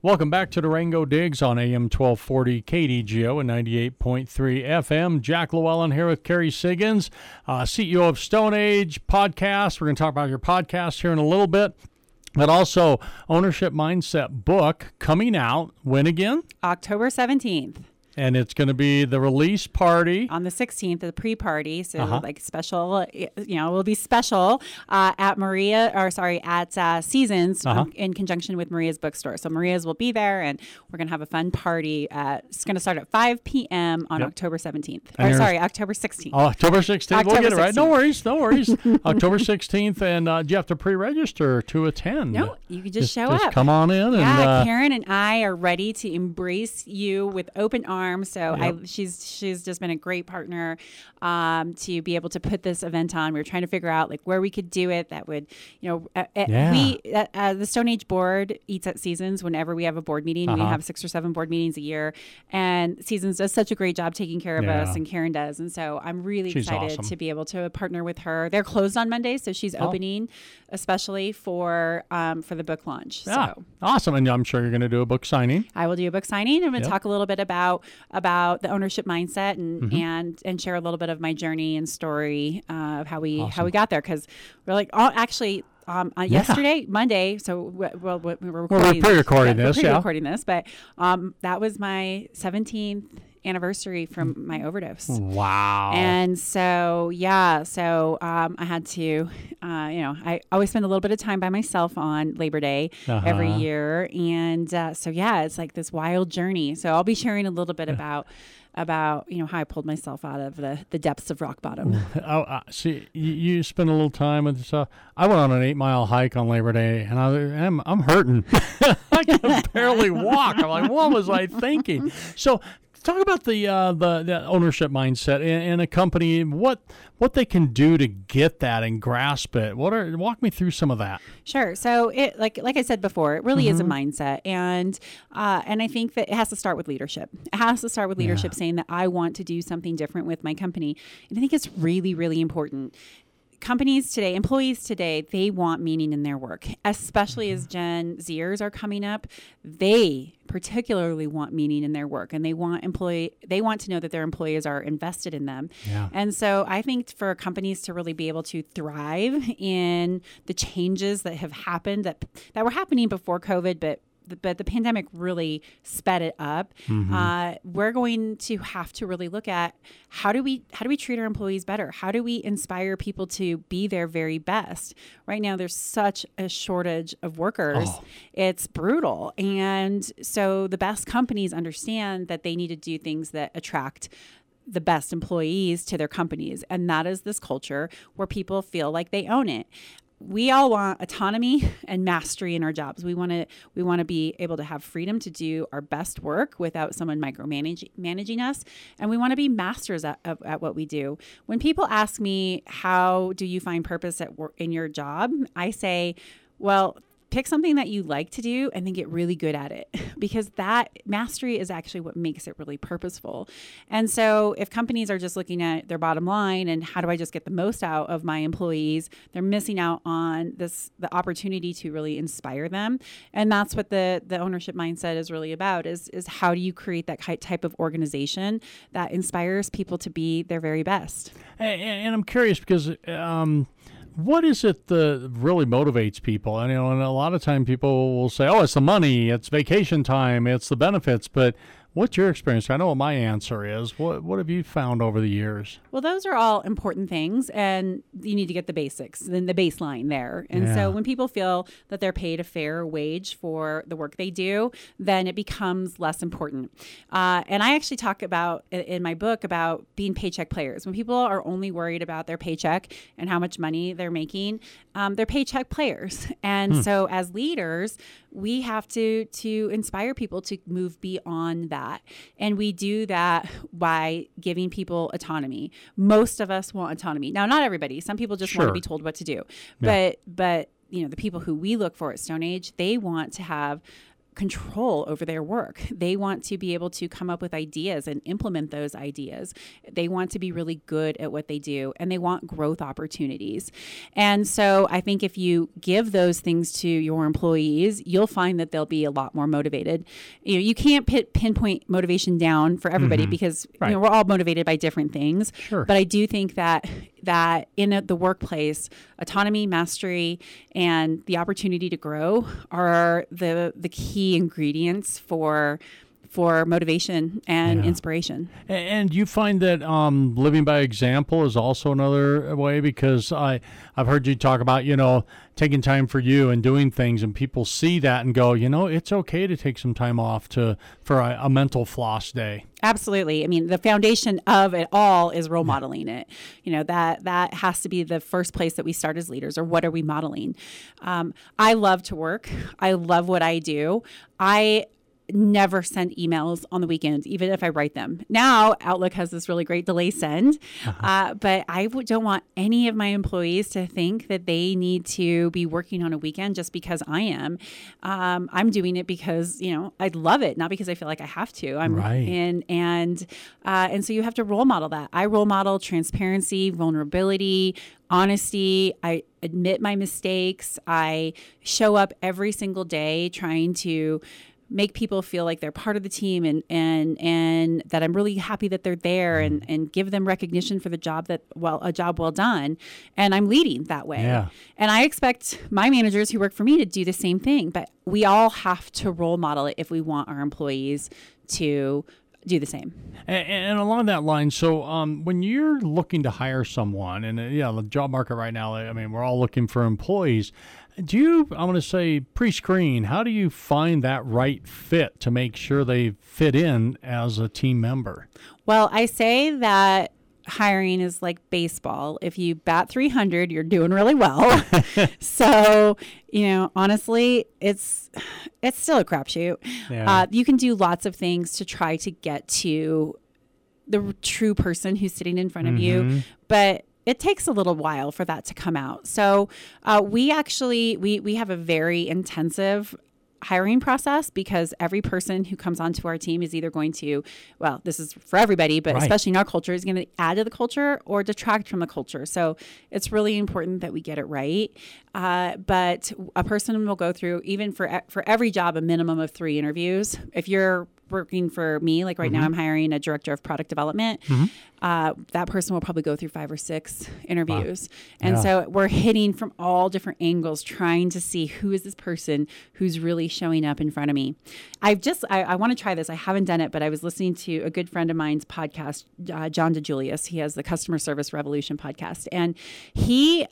Welcome back to Durango Digs on AM 1240 KDGO and 98.3 FM. Jack Llewellyn here with Kerry Siggins, CEO of Stone Age Podcast. We're going to talk about your podcast here in a little bit, but also Ownership Mindset book coming out. When again? October 17th. And it's going to be the release party. On the 16th, the pre-party. So like special, it will be special at Seasons in conjunction with Maria's Bookstore. So Maria's will be there and we're going to have a fun party. It's going to start at 5 p.m. on October 17th. October 16th. Oh, October 16th. We'll get it right. No worries. October 16th. And do you have to pre-register to attend? No, you can just show up. Come on in. Yeah, Karen and I are ready to embrace you with open arms. So she's just been a great partner to be able to put this event on. We were trying to figure out like where we could do it that would, the Stone Age board eats at Seasons whenever we have a board meeting. We have 6 or 7 board meetings a year, and Seasons does such a great job taking care of us, and Karen does. And so I'm really excited to be able to partner with her. They're closed on Monday, so she's opening especially for the book launch. Yeah. So awesome. And I'm sure you're going to do a book signing. I will do a book signing. I'm going to talk a little bit about the ownership mindset and share a little bit of my journey and story of how we got there, because we're like yesterday, Monday. So we're pre-recording this, but that was my 17th anniversary from my overdose. Wow. And so I had to I always spend a little bit of time by myself on Labor Day every year, and it's like this wild journey. So I'll be sharing a little bit about how I pulled myself out of the depths of rock bottom. See, you spend a little time with stuff. I went on an 8-mile hike on Labor Day, and I'm hurting. I can barely walk. I'm like, what was I thinking? So talk about the ownership mindset in a company, what they can do to get that and grasp it. Walk me through some of that. Sure. So it like I said before, it really is a mindset, and I think that it has to start with leadership. It has to start with leadership saying that I want to do something different with my company, and I think it's really, really important. Companies today, employees today, they want meaning in their work, especially as Gen Zers are coming up. They particularly want meaning in their work, and they want to know that their employees are invested in them. Yeah. And so I think for companies to really be able to thrive in the changes that have happened that were happening before COVID, but the pandemic really sped it up. We're going to have to really look at how do we treat our employees better? How do we inspire people to be their very best? Right now, there's such a shortage of workers. It's brutal. And so the best companies understand that they need to do things that attract the best employees to their companies. And that is this culture where people feel like they own it. We all want autonomy and mastery in our jobs. We want to be able to have freedom to do our best work without someone managing us, and we want to be masters at what we do. When people ask me, how do you find purpose at work in your job? I say, well, pick something that you like to do and then get really good at it, because that mastery is actually what makes it really purposeful. And so if companies are just looking at their bottom line and how do I just get the most out of my employees, they're missing out on the opportunity to really inspire them. And that's what the ownership mindset is really about, is how do you create that type of organization that inspires people to be their very best. And I'm curious because what is it that really motivates people? And a lot of time people will say, "Oh, it's the money, it's vacation time, it's the benefits." But what's your experience? I know what my answer is. What have you found over the years? Well, those are all important things, and you need to get the basics, then the baseline there. And so when people feel that they're paid a fair wage for the work they do, then it becomes less important. And I actually talk about in my book about being paycheck players. When people are only worried about their paycheck and how much money they're making, they're paycheck players. And so as leaders, we have to inspire people to move beyond that. And we do that by giving people autonomy. Most of us want autonomy. Now, not everybody. Some people just want to be told what to do. Yeah. But the people who we look for at Stone Age, they want to have control over their work. They want to be able to come up with ideas and implement those ideas. They want to be really good at what they do, and they want growth opportunities. And so I think if you give those things to your employees, you'll find that they'll be a lot more motivated. You can't pinpoint motivation down for everybody because Right. we're all motivated by different things. Sure. But I do think that in the workplace, autonomy, mastery, and the opportunity to grow are the key ingredients for motivation and inspiration. And you find that living by example is also another way, because I've heard you talk about, taking time for you and doing things, and people see that and go, it's okay to take some time off for a mental floss day. Absolutely. I mean, the foundation of it all is role modeling it. That has to be the first place that we start as leaders, or what are we modeling? I love to work. I love what I do. I never send emails on the weekends, even if I write them. Now, Outlook has this really great delay send, but I don't want any of my employees to think that they need to be working on a weekend just because I am. I'm doing it because, I love it, not because I feel like I have to. I'm right. And so you have to role model that. I role model transparency, vulnerability, honesty. I admit my mistakes. I show up every single day trying to make people feel like they're part of the team, and that I'm really happy that they're there, and give them recognition for the job a job well done. And I'm leading that way. Yeah. And I expect my managers who work for me to do the same thing, but we all have to role model it if we want our employees to do the same. And along that line, so when you're looking to hire someone, and the job market right now, we're all looking for employees. Do you, I'm going to say, pre-screen, how do you find that right fit to make sure they fit in as a team member? Well, I say that hiring is like baseball. If you bat 300, you're doing really well. So, honestly, it's still a crapshoot. Yeah. You can do lots of things to try to get to the true person who's sitting in front of you, but it takes a little while for that to come out. So we actually have a very intensive hiring process, because every person who comes onto our team is either going to, well, this is for everybody, but especially in our culture, is going to add to the culture or detract from the culture. So it's really important that we get it right. But a person will go through, even for every job, a minimum of 3 interviews. If you're working for me, like right now I'm hiring a director of product development, that person will probably go through 5 or 6 interviews. Wow. And so we're hitting from all different angles, trying to see who is this person who's really showing up in front of me. I want to try this. I haven't done it, but I was listening to a good friend of mine's podcast, John DeJulius. He has the Customer Service Revolution podcast, and he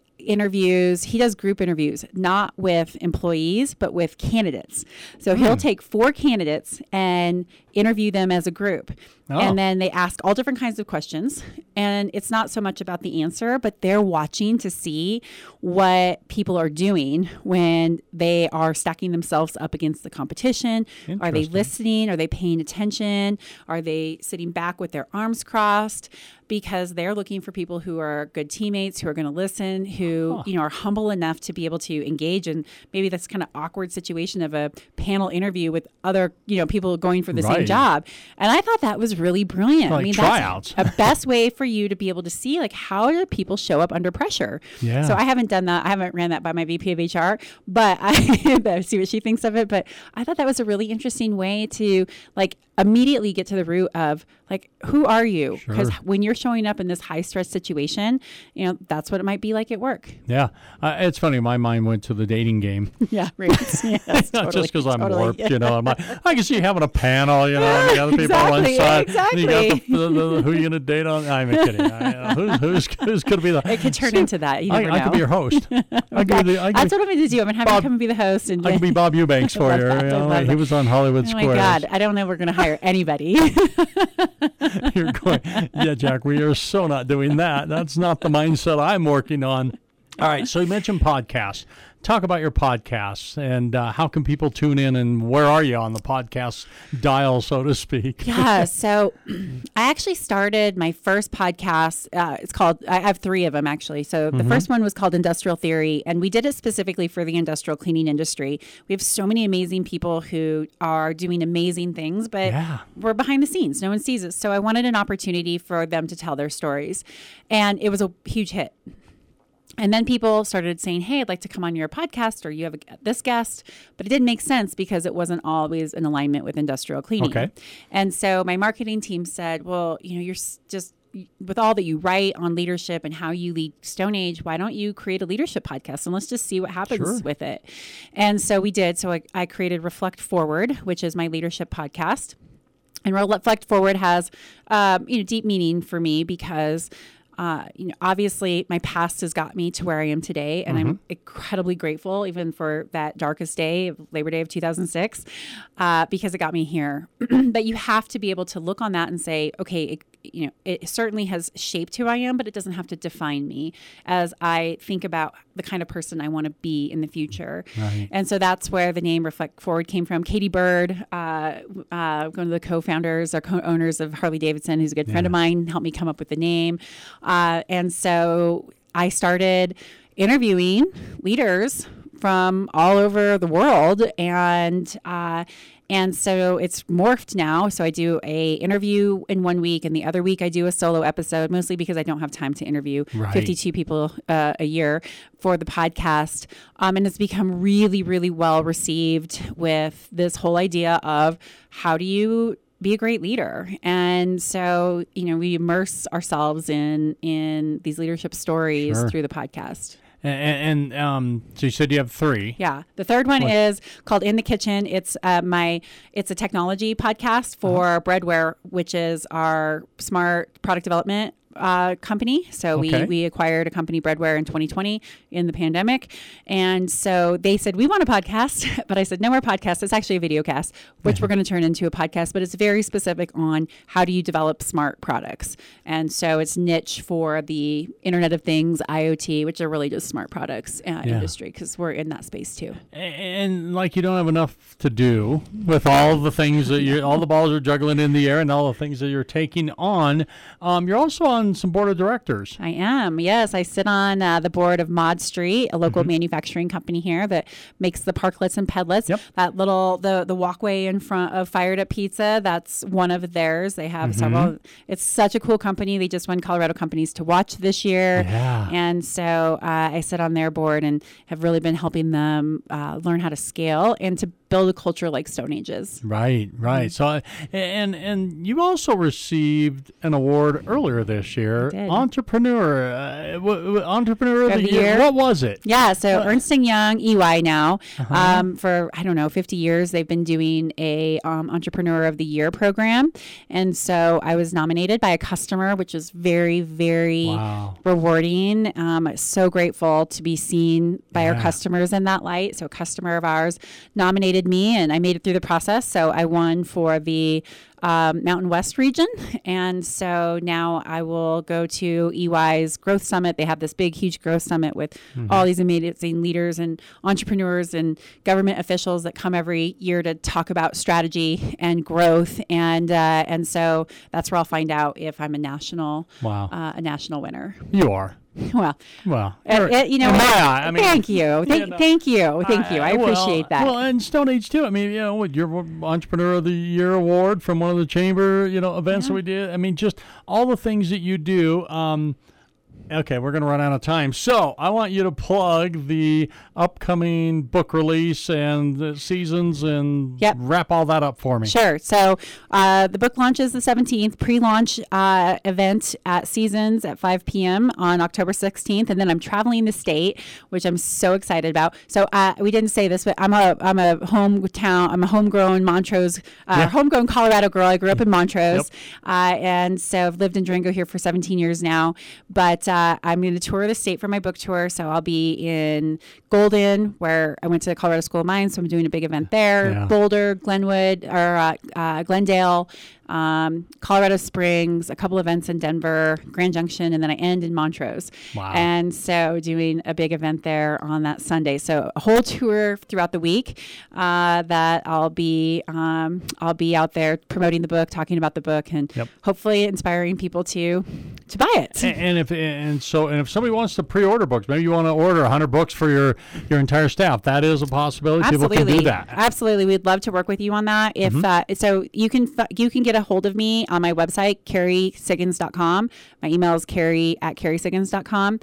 does group interviews, not with employees, but with candidates. So he'll take 4 candidates and interview them as a group. Oh. And then they ask all different kinds of questions. And it's not so much about the answer, but they're watching to see what people are doing when they are stacking themselves up against the competition. Are they listening? Are they paying attention? Are they sitting back with their arms crossed? Because they're looking for people who are good teammates, who are going to listen, who are humble enough to be able to engage in maybe this kind of awkward situation of a panel interview with other people going for the same job. And I thought that was really brilliant. Like tryouts. That's a best way for you to be able to see, like, how do people show up under pressure. Yeah. So I haven't done that. I haven't ran that by my VP of HR, but I see what she thinks of it. But I thought that was a really interesting way to immediately get to the root of who are you? Because when you're showing up in this high stress situation, that's what it might be like at work. Yeah. It's funny. My mind went to the dating game. Yeah. Right. Yes, not just because I'm warped, I can see you having a panel, and the other people on one side. Exactly. You got the who are you going to date on? I'm kidding. Who's going to be the... It could turn into that. You never know. I could be your host. That's what I'm going to do. I'm going to have you come and be the host. And I could be Bob Eubanks for you. He was on Hollywood Squares. Oh my God. I don't know if we're going to hire anybody. You're going, yeah, Jack, we are so not doing that. That's not the mindset I'm working on. All right, so you mentioned podcasts. talk about your podcasts and how can people tune in and where are you on the podcast dial, so to speak? Yeah. So I actually started my first podcast. It's called, I have 3 of them actually. So the first one was called Industrial Theory, and we did it specifically for the industrial cleaning industry. We have so many amazing people who are doing amazing things, but we're behind the scenes. No one sees us. So I wanted an opportunity for them to tell their stories. And it was a huge hit. And then people started saying, hey, I'd like to come on your podcast, or you have this guest. But it didn't make sense because it wasn't always in alignment with industrial cleaning. Okay. And so my marketing team said, well, you're just, with all that you write on leadership and how you lead Stone Age, why don't you create a leadership podcast and let's just see what happens with it. And so we did. So I created Reflect Forward, which is my leadership podcast. And Reflect Forward has, deep meaning for me because obviously my past has got me to where I am today, and I'm incredibly grateful even for that darkest day of Labor Day of 2006, because it got me here. But you have to be able to look on that and say, okay, it certainly has shaped who I am, but it doesn't have to define me as I think about the kind of person I want to be in the future. Right. And so that's where the name Reflect Forward came from. Katie Bird, one of the co-founders or co-owners of Harley Davidson, who's a good friend of mine, helped me come up with the name. And so I started interviewing leaders from all over the world, and so it's morphed now. So I do a interview in 1 week, and the other week I do a solo episode, mostly because I don't have time to interview 52 people a year for the podcast. And it's become really, really well received with this whole idea of how do you be a great leader. And so, we immerse ourselves in these leadership stories through the podcast. And so you said you have 3. Yeah. The third one is called In the Kitchen. It's it's a technology podcast for Breadware, which is our smart product development company. So we acquired a company, Breadware, in 2020 in the pandemic. And so they said, we want a podcast. But I said, no more podcast. It's actually a video cast, which we're going to turn into a podcast. But it's very specific on how do you develop smart products. And so it's niche for the Internet of Things, IoT, which are really just smart products industry, because we're in that space too. And like you don't have enough to do with all the things that all the balls are juggling in the air and all the things that you're taking on. You're also on some board of directors. I am. Yes. I sit on the board of Mod Street, a local manufacturing company here that makes the parklets and pedlets. Yep. That little, the walkway in front of Fired Up Pizza, that's one of theirs. They have several. It's such a cool company. They just won Colorado Companies to Watch this year. Yeah. And so I sit on their board and have really been helping them learn how to scale and to build a culture like Stone Age's. Right. So, and you also received an award earlier this year, Entrepreneur of the Year. What was it? Yeah, so Ernst & Young, EY now, for, 50 years, they've been doing a Entrepreneur of the Year program. And so I was nominated by a customer, which is very, very rewarding. So grateful to be seen by our customers in that light. So a customer of ours nominated me, and I made it through the process. So I won for the Mountain West region. And so now I will go to EY's Growth Summit. They have this big, huge growth summit with all these amazing leaders and entrepreneurs and government officials that come every year to talk about strategy and growth. And so that's where I'll find out if I'm a national winner. You are. Well, thank you. Thank you. I appreciate that. Well, and Stone Age too. I mean, your Entrepreneur of the Year award from one of the chamber, events that we did. I mean, just all the things that you do. Okay, we're going to run out of time. So I want you to plug the upcoming book release and the seasons and wrap all that up for me. Sure. So the book launches the 17th, pre-launch event at Seasons at 5 p.m. on October 16th. And then I'm traveling the state, which I'm so excited about. So we didn't say this, but I'm a homegrown Montrose, homegrown Colorado girl. I grew up in Montrose. And so I've lived in Durango here for 17 years now. But I'm going to tour the state for my book tour. So I'll be in Golden, where I went to the Colorado School of Mines. So I'm doing a big event there. Yeah. Boulder, Glenwood, or Glendale, Colorado Springs, a couple events in Denver, Grand Junction, and then I end in Montrose. Wow. And so doing a big event there on that Sunday. So a whole tour throughout the week that I'll be out there promoting the book, talking about the book, and hopefully inspiring people to buy it. And if somebody wants to pre-order books, maybe you want to order 100 books for your entire staff. That is a possibility. Absolutely. People can do that. Absolutely, we'd love to work with you on that. If so, you can get a hold of me on my website, KerrySiggins.com. My email is Kerry@KerrySiggins.com.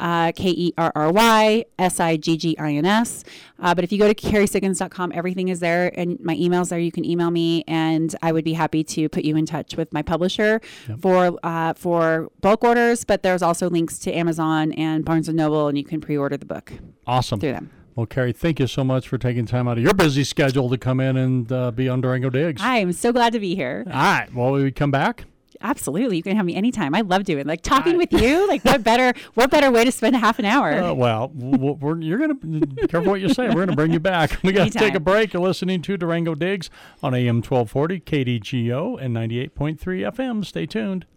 KerrySiggins. But if you go to KerrySiggins.com, everything is there, and my email's there. You can email me, and I would be happy to put you in touch with my publisher for bulk orders. But there's also links to Amazon and Barnes & Noble, and you can pre-order the book. Awesome. Through them. Well, Kerry, thank you so much for taking time out of your busy schedule to come in and be on Durango Digs. I am so glad to be here. All right. Well, will we come back? Absolutely. You can have me anytime. I love doing talking with you. What better way to spend a half an hour? You're going to be careful what you say. We're going to bring you back. We got to take a break. You're listening to Durango Digs on AM 1240, KDGO, and 98.3 FM. Stay tuned.